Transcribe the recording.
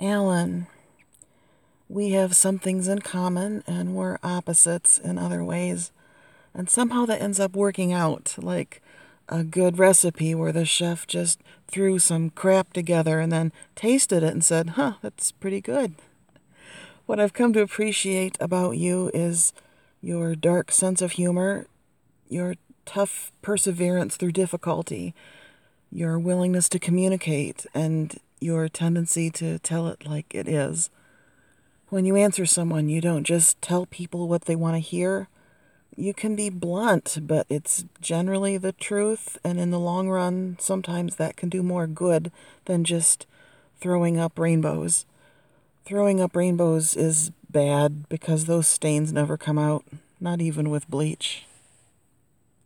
Alan, we have some things in common and we're opposites in other ways. And somehow that ends up working out like a good recipe where the chef just threw some crap together and then tasted it and said, huh, that's pretty good. What I've come to appreciate about you is your dark sense of humor, your tough perseverance through difficulty, your willingness to communicate, and your tendency to tell it like it is. When you answer someone, you don't just tell people what they want to hear. You can be blunt, but it's generally the truth, and in the long run, sometimes that can do more good than just throwing up rainbows. Throwing up rainbows is bad because those stains never come out, not even with bleach.